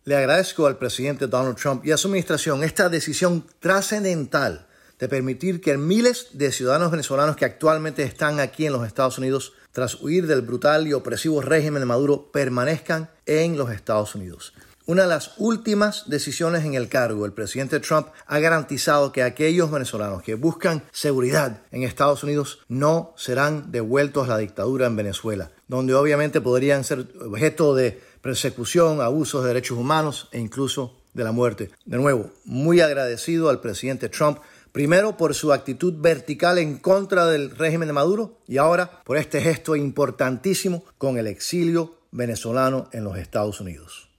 Le agradezco al presidente Donald Trump y a su administración esta decisión trascendental de permitir que miles de ciudadanos venezolanos que actualmente están aquí en los Estados Unidos tras huir del brutal y opresivo régimen de Maduro permanezcan en los Estados Unidos. Una de las últimas decisiones en el cargo, el presidente Trump ha garantizado que aquellos venezolanos que buscan seguridad en Estados Unidos no serán devueltos a la dictadura en Venezuela, donde obviamente podrían ser objeto de persecución, abusos de derechos humanos e incluso de la muerte. De nuevo, muy agradecido al presidente Trump, primero por su actitud vertical en contra del régimen de Maduro y ahora por este gesto importantísimo con el exilio venezolano en los Estados Unidos.